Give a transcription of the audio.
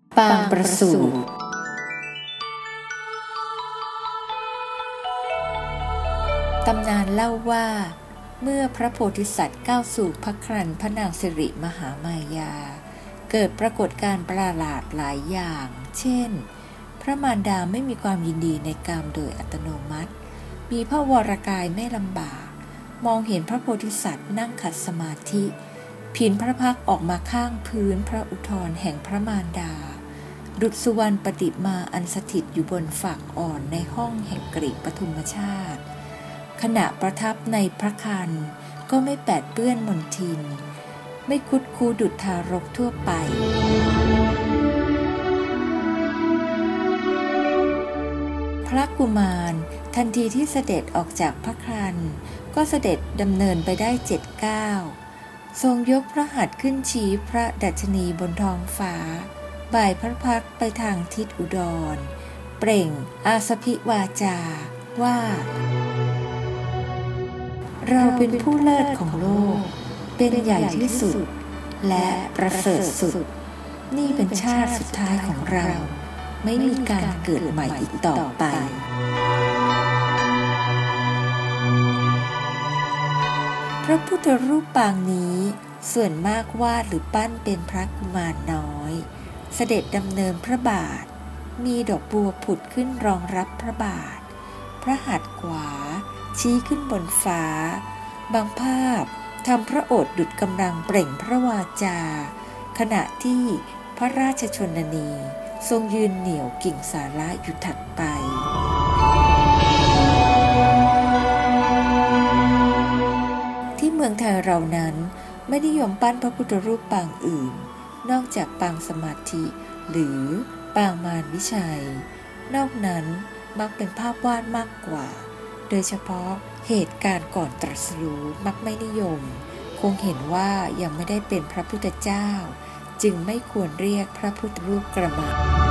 ปางประสูติตำนานเล่าว่าเมื่อพระโพธิสัตว์ก้าวสู่พระครันพระนางสิริมหามายาเกิดปรากฏการณ์ประหลาดหลายอย่างเช่นพระมารดาไม่มีความยินดีในกามโดยอัตโนมัติมีพระวรกายไม่ลำบากมองเห็นพระโพธิสัตว์นั่งขัดสมาธิผินพระพักตร์ออกมาข้างพื้นพระอุทธรแห่งพระมารดาดุจสุวรรณประดิษฐ์มาอันสถิตอยู่บนฝักอ่อนในห้องแห่งกรีกปฐุมชาติขณะประทับในพระครรภ์ก็ไม่แปดเปื้อนมลทินไม่คุดคู้ดุจทารกทั่วไปพระกุมารทันทีที่เสด็จออกจากพระครรภ์ก็เสด็จดำเนินไปได้7 ก้าวทรงยกพระหัตถ์ขึ้นชี้พระดัชนีบนท้องฟ้าบ่ายพระพักตร์ไปทางทิศอุดรเปล่งอาสพิวาจาว่าเราเป็นผู้เลิศของโลกเป็นใหญ่ที่สุดและประเสริฐสุดนี่เป็นชาติสุดท้ายของเราไม่มีการเกิดใหม่อีกต่อไปพระพุทธรูปปางนี้ส่วนมากวาดหรือปั้นเป็นพระกุมารน้อยเสด็จดำเนินพระบาทมีดอกบัวผุดขึ้นรองรับพระบาทพระหัตถ์ขวาชี้ขึ้นบนฟ้าบางภาพทำพระโอษฐ์ดุจกำลังเปล่งพระวาจาขณะที่พระราชชนนีทรงยืนเหนี่ยวกิ่งสาระอยู่ถัดไปที่เมืองไทยเรานั้นไม่นิยมปั้นพระพุทธรูปปางอื่นนอกจากปางสมาธิหรือปางมารวิชัยนอกนั้นมักเป็นภาพวาดมากกว่าโดยเฉพาะเหตุการณ์ก่อนตรัสรู้มักไม่นิยมคงเห็นว่ายังไม่ได้เป็นพระพุทธเจ้าจึงไม่ควรเรียกพระพุทธรูปกระมัง